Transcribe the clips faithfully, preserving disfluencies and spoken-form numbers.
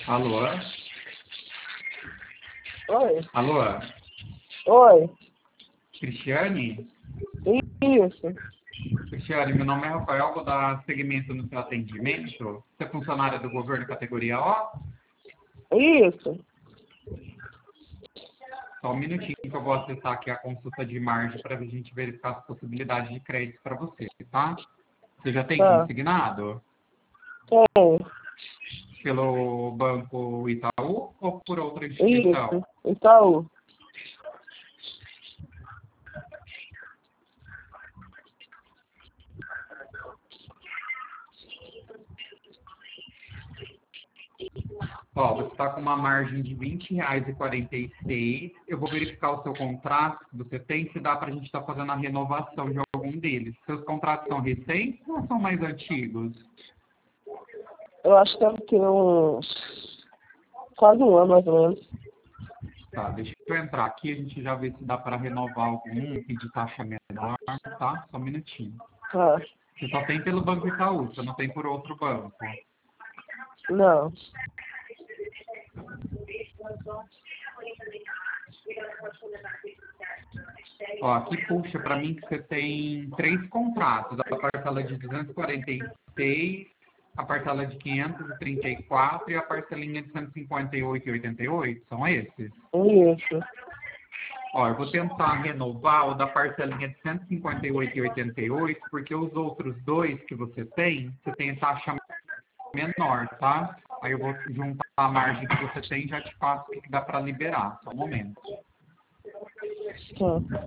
Alô? Oi. Alô? Oi. Cristiane? Isso. Cristiane, meu nome é Rafael, vou dar seguimento no seu atendimento. Você é funcionária do governo categoria O? Isso. Só um minutinho que eu vou acessar aqui a consulta de margem para a gente verificar as possibilidades de crédito para você, tá? Você já tem Tá. consignado? Tem. Pelo Banco Itaú ou por outra instituição? Isso. Itaú. Ó, você está com uma margem de vinte reais e quarenta e seis. Eu vou verificar o seu contrato que você tem, se dá para a gente estar fazendo a renovação de algum deles. Seus contratos são recentes ou são mais antigos? Eu acho que deve ter uns... quase um ano, mais ou menos. Tá, deixa eu entrar aqui, a gente já vê se dá para renovar algum que de taxa menor, tá? Só um minutinho. Tá. Você só tem pelo Banco Itaú, você não tem por outro banco. Não. Ó, aqui puxa para mim que você tem três contratos. A parcela de duzentos e quarenta e seis, a parcela de quinhentos e trinta e quatro e a parcelinha de cento e cinquenta e oito e oitenta e oito. São esses? Isso. Ó, eu vou tentar renovar o da parcelinha de cento e cinquenta e oito e oitenta e oito, porque os outros dois que você tem, você tem taxa menor, tá? Aí eu vou juntar a margem que você tem e já te faço o que que dá para liberar. Só um momento. Tá.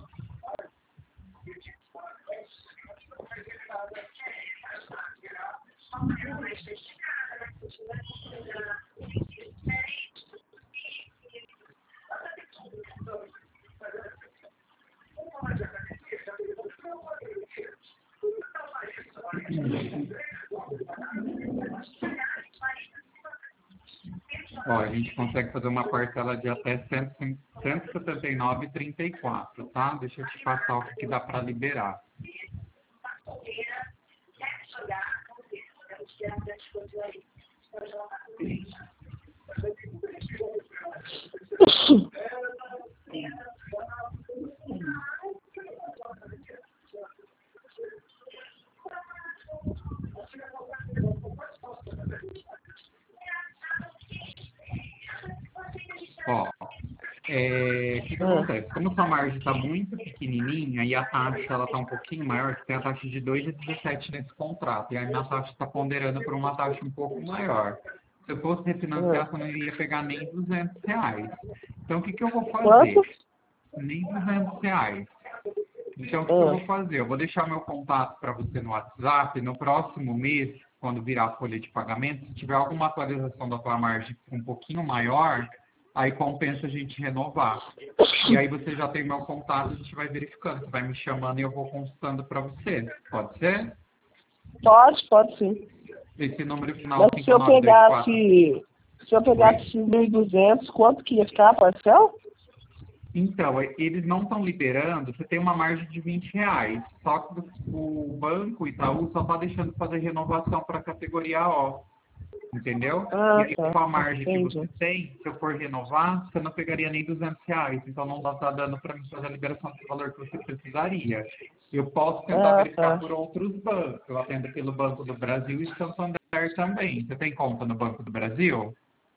Ó, a gente consegue fazer uma parcela de até cento e setenta e nove e trinta e quatro, tá? Deixa eu te passar o que que dá para liberar. Ó, é, o que que Ah. acontece? Como sua margem está muito pequenininha e a taxa ela está um pouquinho maior, você tem a taxa de dois vírgula dezessete nesse contrato, e a minha taxa está ponderando por uma taxa um pouco maior. Se eu fosse refinanciar, Ah. você não iria pegar nem duzentos reais. Então, o que, que eu vou Quanto? fazer? Nem duzentos reais. Então, o que, que eu Ah. vou fazer? Eu vou deixar meu contato para você no WhatsApp. No próximo mês, quando virar a folha de pagamento, se tiver alguma atualização da tua margem um pouquinho maior, aí compensa a gente renovar. E aí você já tem meu contato, a gente vai verificando. Você vai me chamando e eu vou consultando para você. Pode ser? Pode, pode sim. Esse número final Mas se cinco eu nove dois quatro. pegasse... Se eu Oi? pegasse mil e duzentos, quanto que ia ficar a parcela? Então, eles não estão liberando, você tem uma margem de vinte reais. Só que o banco Itaú só está deixando fazer renovação para a categoria O. Entendeu? E Ah, aí, tá. com a margem que você Entendi. tem, se eu for renovar, você não pegaria nem duzentos reais. Então, não está dando para mim fazer a liberação do valor que você precisaria. Eu posso tentar Ah, verificar tá. por outros bancos. Eu atendo pelo Banco do Brasil e Santander também. Você tem conta no Banco do Brasil?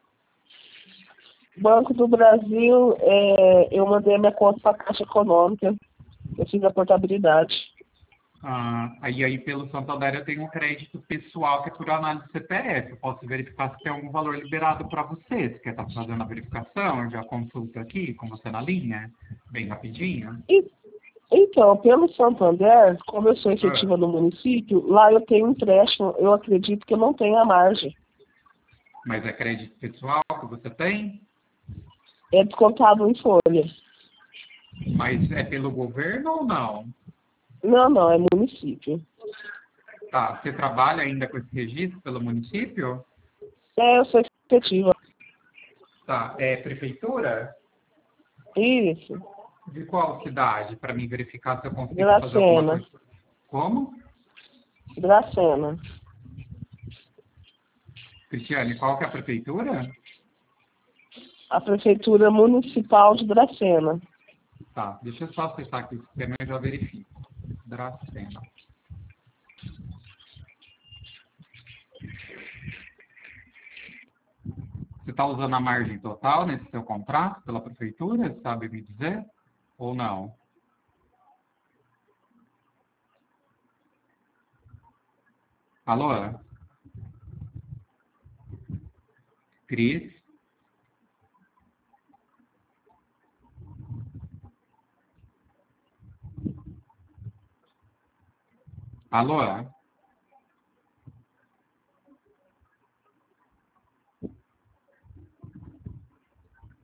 Banco do Brasil, é, eu mandei minha conta para a Caixa Econômica. Eu fiz a portabilidade. Ah, aí, aí, pelo Santander, eu tenho um crédito pessoal que é por análise C P F. Eu posso verificar se tem algum valor liberado para você. Você quer estar fazendo a verificação? Eu já consulto aqui com você na linha, bem rapidinho. E, então, pelo Santander, como eu sou Ah, efetiva no município, lá eu tenho um empréstimo, eu acredito que eu não tenho a margem. mas é crédito pessoal que você tem? É descontado em folha. Mas é pelo governo ou não? Não, não, é município. Tá, você trabalha ainda com esse registro pelo município? É, eu sou efetiva. Tá, é prefeitura? Isso, De qual cidade? Para mim verificar se eu consigo fazer alguma Dracena. coisa. Como? Dracena. Cristiane, qual que é a prefeitura? A Prefeitura Municipal de Dracena. Tá, deixa eu só acessar aqui o sistema e eu já verifico. Dracena. Você está usando a margem total nesse seu contrato pela Prefeitura, sabe me dizer? Ou não? Alô? Cris? Alô?